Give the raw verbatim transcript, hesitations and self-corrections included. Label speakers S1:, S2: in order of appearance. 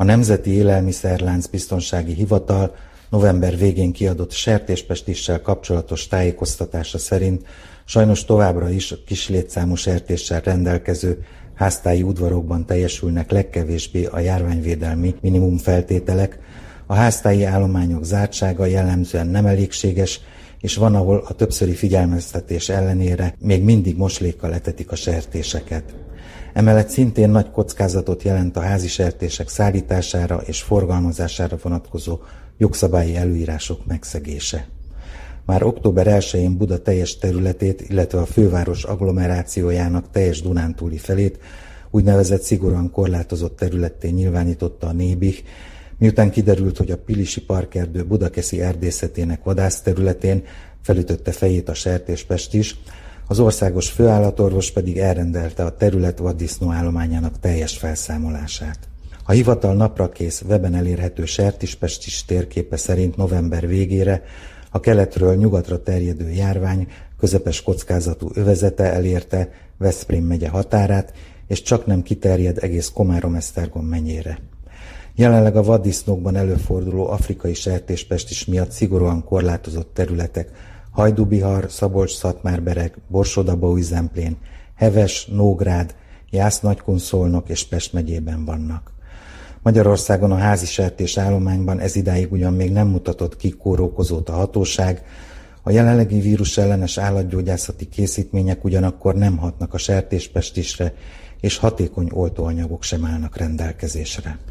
S1: A Nemzeti Élelmiszerlánc Biztonsági Hivatal november végén kiadott sertéspestissel kapcsolatos tájékoztatása szerint sajnos továbbra is kis létszámú sertéssel rendelkező háztáji udvarokban teljesülnek legkevésbé a járványvédelmi minimum feltételek, a háztáji állományok zártsága jellemzően nem elégséges, és van, ahol a többszöri figyelmeztetés ellenére még mindig moslékkal etetik a sertéseket. Emellett szintén nagy kockázatot jelent a házi sertések szállítására és forgalmazására vonatkozó jogszabályi előírások megszegése. Már október elsején Buda teljes területét, illetve a főváros agglomerációjának teljes Dunántúli felét úgynevezett szigorúan korlátozott területté nyilvánította a Nébih, miután kiderült, hogy a Pilisi parkerdő budakeszi erdészetének vadászterületén felütötte fejét a sertéspest is, az országos főállatorvos pedig elrendelte a terület vaddisznó állományának teljes felszámolását. A hivatal naprakész, weben elérhető sertéspestis térképe szerint november végére a keletről nyugatra terjedő járvány közepes kockázatú övezete elérte Veszprém megye határát, és csaknem kiterjed egész Komárom-Esztergom mennyére. Jelenleg a vaddisznókban előforduló afrikai sertéspestis miatt szigorúan korlátozott területek Hajdubihar, Szabolcs-Szatmárbereg, Borsod-Abaúj-Zemplén, Heves, Nógrád, Jász-Nagykun-Szolnok és Pest megyében vannak. Magyarországon a házi sertés állományban ezidáig ugyan még nem mutatott ki kórokozót a hatóság, a jelenlegi vírusellenes állatgyógyászati készítmények ugyanakkor nem hatnak a sertéspestisre, és hatékony oltóanyagok sem állnak rendelkezésre.